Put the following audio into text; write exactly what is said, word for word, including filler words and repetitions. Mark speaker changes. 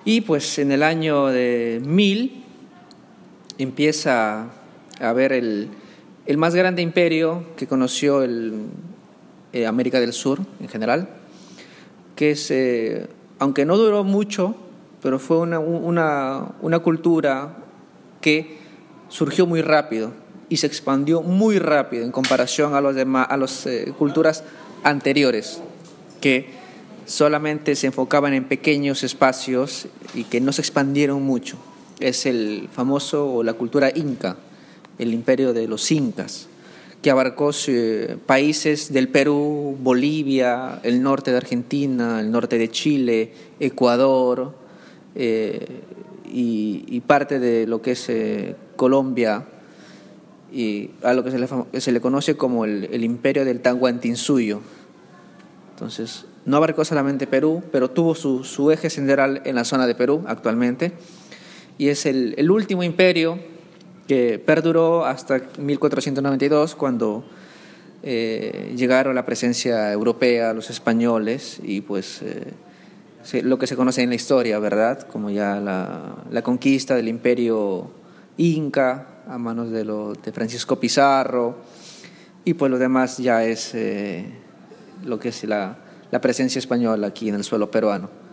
Speaker 1: Y pues en el año de mil empieza a haber el, el más grande imperio que conoció el, eh, América del Sur en general, que es, eh, aunque no duró mucho, pero fue una, una, una cultura que surgió muy rápido y se expandió muy rápido en comparación a las demás, a las eh, culturas anteriores, que solamente se enfocaban en pequeños espacios y que no se expandieron mucho. Es el famoso, o la cultura inca, el imperio de los incas, que abarcó eh, países del Perú, Bolivia, el norte de Argentina, el norte de Chile, Ecuador, eh, y, y parte de lo que es eh, Colombia, y a lo que se le, se le conoce como el, el imperio del Tahuantinsuyo. Entonces, no abarcó solamente Perú, pero tuvo su, su eje central en la zona de Perú actualmente, y es el, el último imperio que perduró hasta mil cuatrocientos noventa y dos, cuando eh, llegaron la presencia europea, los españoles, y pues eh, lo que se conoce en la historia, ¿verdad? Como ya la, la conquista del imperio inca a manos de, lo, de Francisco Pizarro, y pues lo demás ya es eh, lo que es la, la presencia española aquí en el suelo peruano.